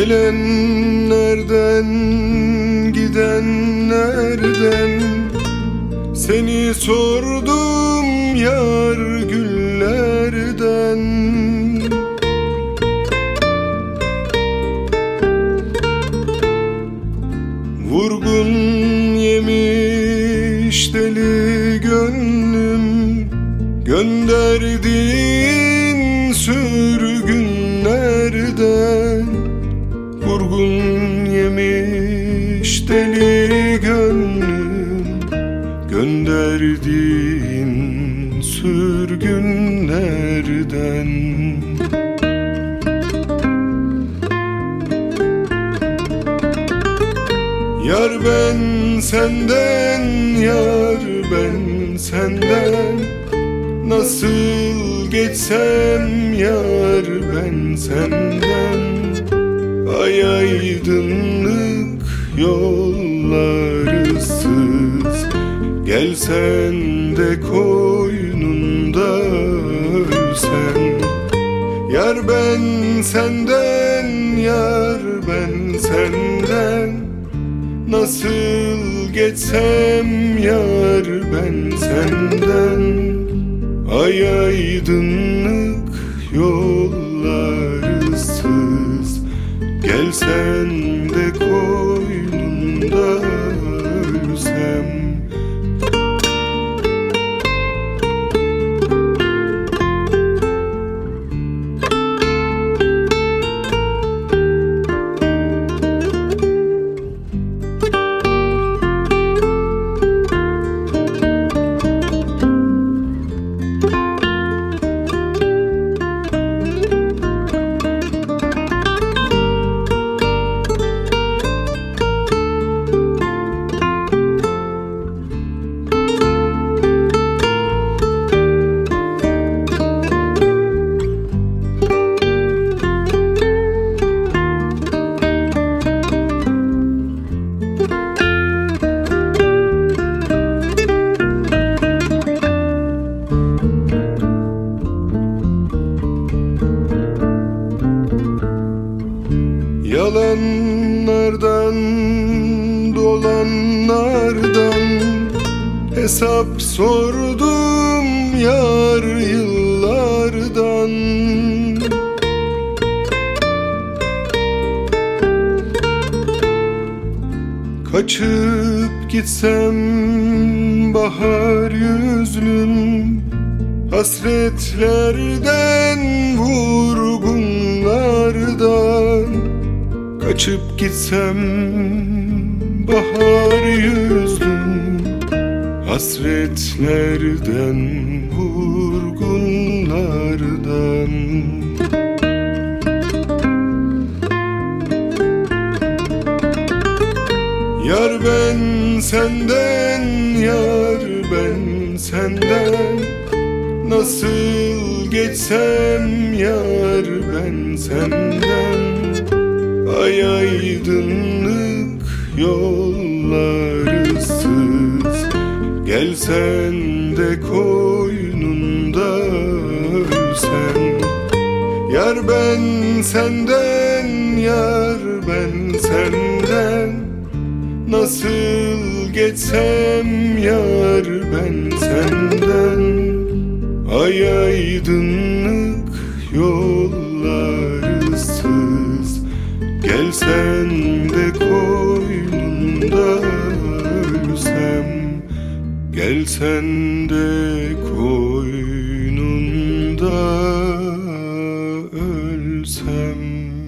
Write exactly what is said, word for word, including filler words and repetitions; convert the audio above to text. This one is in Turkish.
Gelenlerden gidenlerden seni sordum yar güllerden. Vurgun yemiş deli gönlüm gönderdiğin sürgünlerden. Vurgun yemiş deli gönlüm gönderdiğin sürgünlerden. Yar ben senden, yar ben senden nasıl geçsem yar ben senden. Ay aydınlık yollarısız gelsen de koynunda ölsem. Yar ben senden, yar ben senden nasıl geçsem yar ben senden. Ay aydınlık yollarısız gelsen de koynunda ölsem. Yalanlardan, dolanlardan hesap sordum yar yıllardan. Kaçıp gitsem bahar yüzlüm hasretlerden, vurgunlardan. Kaçıp gitsem bahar yüzlüm hasretlerden, vurgunlardan. Yar ben senden, yar ben senden nasıl geçsem yar ben senden. Ay aydınlık yollarısız gelsen de koynunda ölsem. Yar ben senden, yar ben senden nasıl geçsem yar ben senden. Ay aydınlık yollarısız gelsen de koynunda ölsem. Gelsen de koynunda ölsem.